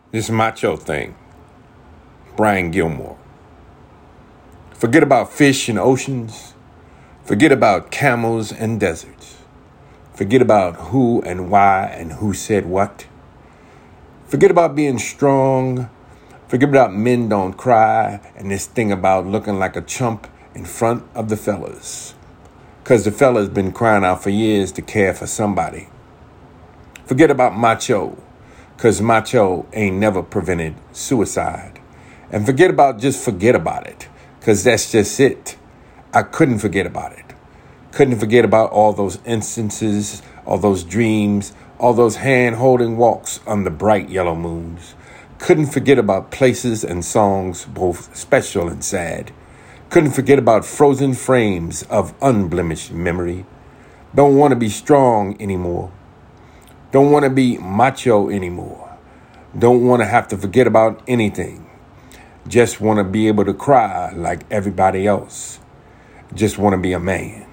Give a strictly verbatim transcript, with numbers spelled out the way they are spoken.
This macho thing. Brian Gilmore. Forget about fish and oceans. Forget about camels and deserts. Forget about who and why and who said what. Forget about being strong. Forget about men don't cry and this thing about looking like a chump in front of the fellas. Because the fella's been crying out for years to care for somebody. Forget about macho. Because macho ain't never prevented suicide. And forget about just forget about it. Because that's just it. I couldn't forget about it. Couldn't forget about all those instances, all those dreams, all those hand-holding walks on the bright yellow moons. Couldn't forget about places and songs, both special and sad. Couldn't forget about frozen frames of unblemished memory. Don't want to be strong anymore. Don't want to be macho anymore. Don't want to have to forget about anything. Just want to be able to cry like everybody else. Just want to be a man.